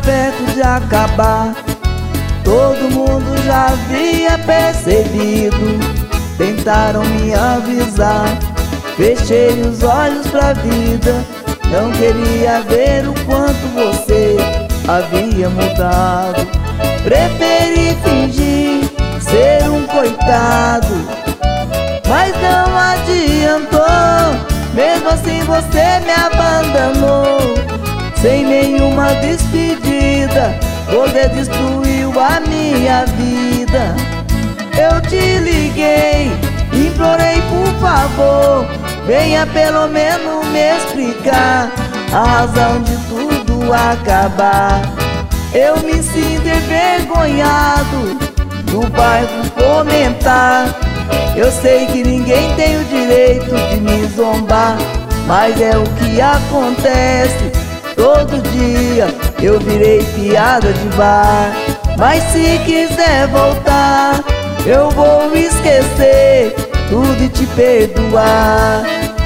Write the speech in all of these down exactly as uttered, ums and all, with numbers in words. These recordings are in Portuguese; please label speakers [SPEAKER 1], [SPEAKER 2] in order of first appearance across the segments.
[SPEAKER 1] perto de acabar, todo mundo já havia percebido. Tentaram me avisar, fechei os olhos pra vida. Não queria ver o quanto você havia mudado. Preferi fingir ser um coitado, mas não adiantou. Mesmo assim você me abandonou. Sem nenhuma despedida, você destruiu a minha vida. Eu te liguei, implorei por favor, venha pelo menos me explicar a razão de tudo acabar. Eu me sinto envergonhado no bairro comentar. Eu sei que ninguém tem o direito de me zombar, mas é o que acontece. Todo dia eu virei piada de bar. Mas se quiser voltar, eu vou esquecer tudo e te perdoar.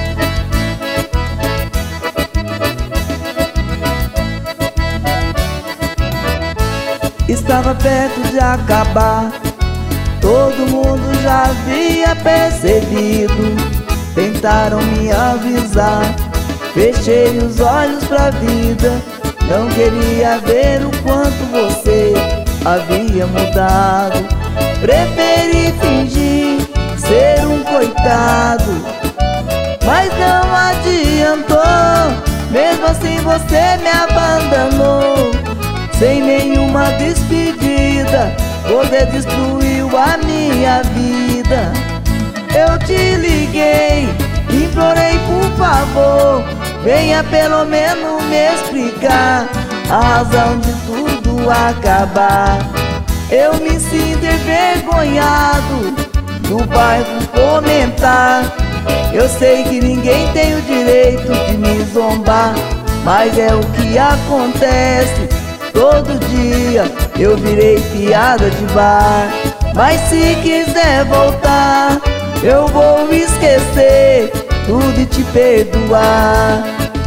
[SPEAKER 1] Estava perto de acabar, todo mundo já havia percebido. Tentaram me avisar, fechei os olhos pra vida. Não queria ver o quanto você havia mudado. Preferi fingir ser um coitado, mas não adiantou. Mesmo assim você me abandonou. Sem nenhuma despedida, você destruiu a minha vida. Eu te liguei, implorei por favor, venha pelo menos me explicar a razão de tudo acabar. Eu me sinto envergonhado no bairro comentar. Eu sei que ninguém tem o direito de me zombar, mas é o que acontece. Todo dia eu virei piada de bar. Mas se quiser voltar, eu vou esquecer tudo e te perdoar.